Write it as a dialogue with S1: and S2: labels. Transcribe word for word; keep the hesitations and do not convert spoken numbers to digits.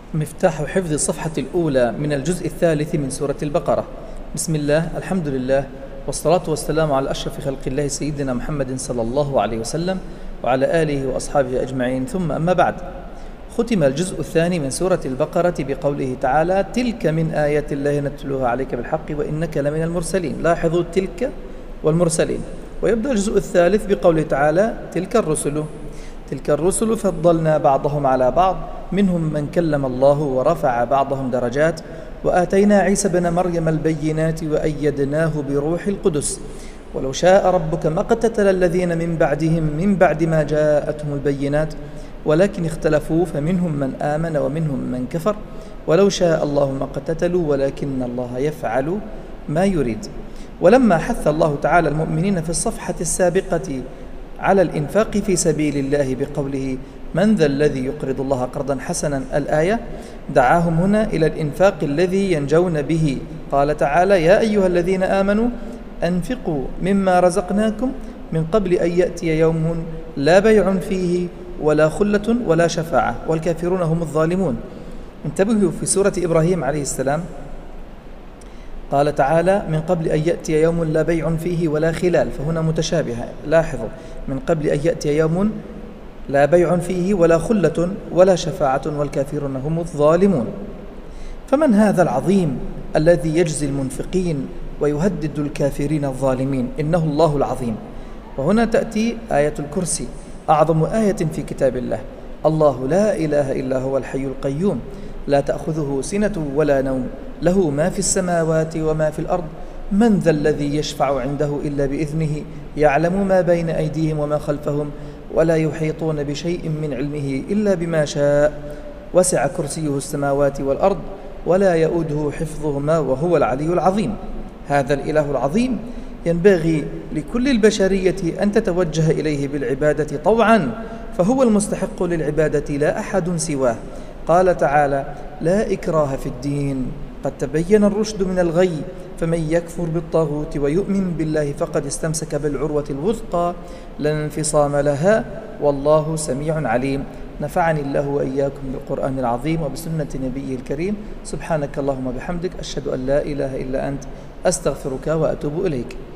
S1: مفتاح حفظ الصفحة الأولى من الجزء الثالث من سورة البقرة. بسم الله، الحمد لله، والصلاة والسلام على أشرف خلق الله سيدنا محمد صلى الله عليه وسلم وعلى آله وأصحابه أجمعين، ثم أما بعد. ختم الجزء الثاني من سورة البقرة بقوله تعالى: تلك من آيات الله نتلوها عليك بالحق وإنك لمن المرسلين. لاحظوا تلك والمرسلين. ويبدأ الجزء الثالث بقوله تعالى: تلك الرسل تلك الرسل فضلنا بعضهم على بعض منهم من كلم الله ورفع بعضهم درجات وآتينا عيسى بن مريم البينات وأيدناه بروح القدس ولو شاء ربك ما اقتتل الذين من بعدهم من بعد ما جاءتهم البينات ولكن اختلفوا فمنهم من آمن ومنهم من كفر ولو شاء الله ما اقتتلوا ولكن الله يفعل ما يريد. ولما حث الله تعالى المؤمنين في الصفحة السابقة على الإنفاق في سبيل الله بقوله: من ذا الذي يقرض الله قرضا حسنا الآية، دعاهم هنا إلى الإنفاق الذي ينجون به. قال تعالى: يا أيها الذين آمنوا أنفقوا مما رزقناكم من قبل أن يأتي يوم لا بيع فيه ولا خلة ولا شفاعة والكافرون هم الظالمون. انتبهوا في سورة إبراهيم عليه السلام قال تعالى: من قبل أن يأتي يوم لا بيع فيه ولا خلال، فهنا متشابهة. لاحظوا: من قبل أن يأتي يوم لا بيع فيه ولا خلة ولا شفاعة والكافرون هم الظالمون. فمن هذا العظيم الذي يجزي المنفقين ويهدد الكافرين الظالمين؟ إنه الله العظيم. وهنا تأتي آية الكرسي، أعظم آية في كتاب الله. الله لا إله إلا هو الحي القيوم لا تأخذه سنة ولا نوم له ما في السماوات وما في الأرض من ذا الذي يشفع عنده إلا بإذنه يعلم ما بين أيديهم وما خلفهم ولا يحيطون بشيء من علمه إلا بما شاء وسع كرسيه السماوات والأرض ولا يؤوده حفظهما وهو العلي العظيم. هذا الإله العظيم ينبغي لكل البشرية أن تتوجه إليه بالعبادة طوعا، فهو المستحق للعبادة لا أحد سواه. قال تعالى: لا إكراه في الدين قد تبين الرشد من الغي فمن يكفر بالطاغوت ويؤمن بالله فقد استمسك بالعروة الوثقى لا انفصام لها والله سميع عليم. نفعني الله وإياكم بالقرآن العظيم وبسنة نبيه الكريم. سبحانك اللهم وبحمدك، أشهد أن لا إله إلا أنت، أستغفرك وأتوب إليك.